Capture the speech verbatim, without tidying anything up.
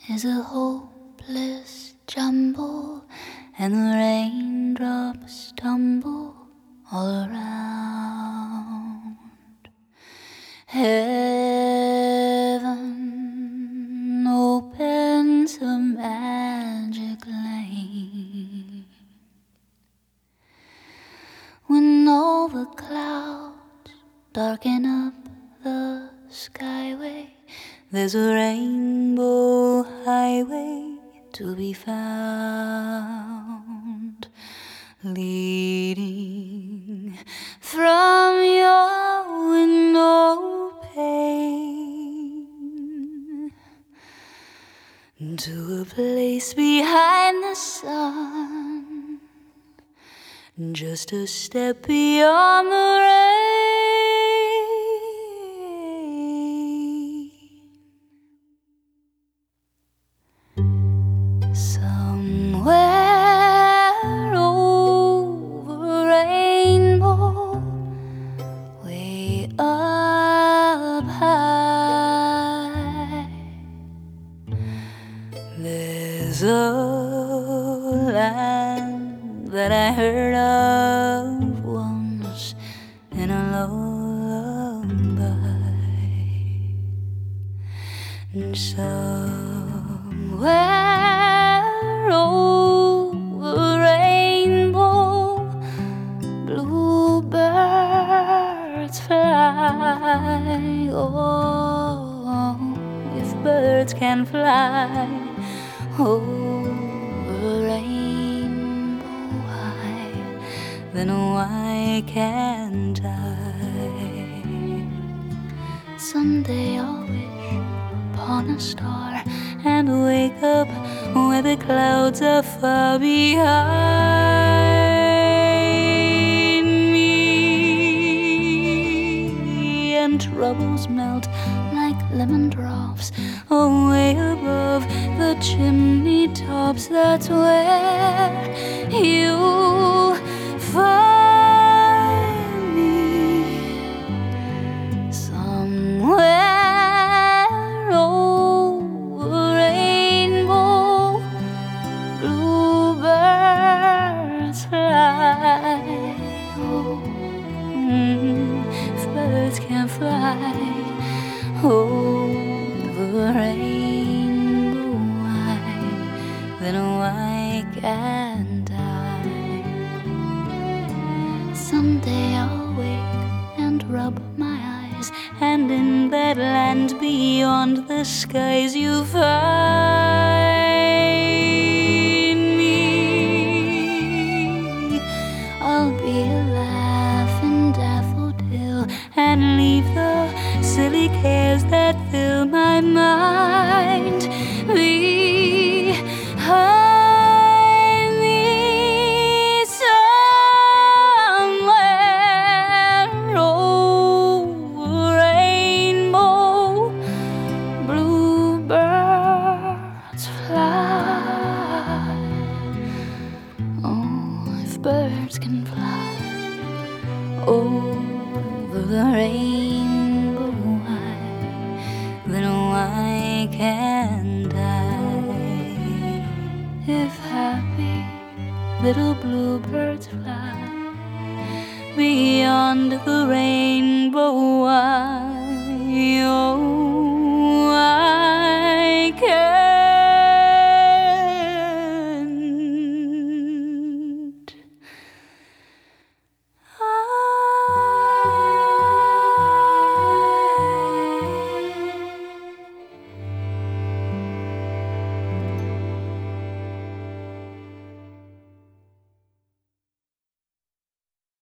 is a hopeless jumble, and the raindrops tumble all around. Heaven opens a magic lane when all the clouds darken up the skyway. There's a rainbow highway to be found, leading from your window pane to a place behind the sun, just a step beyond the rain. Somewhere over rainbow, way up high, there's a land that I heard of once in a lullaby, and somewhere over rainbow, bluebirds fly. Oh, if birds can fly over rainbow high, then why can't I? Someday I'll wish upon a star and wake up where the clouds are far behind me, and troubles melt like lemon drops away above the chimney tops. That's where you'll find me, somewhere can fly over rainbow high, then why can't I? Someday I'll wake and rub my eyes, and in that land beyond the skies you find me. I'll be a laughing daffodil and leave the silly cares that fill my mind behind me. Somewhere over rainbow, bluebirds fly. Oh, if birds can fly over the rainbow high, then why can't I? If happy little bluebirds fly beyond the rainbow, why? Oh,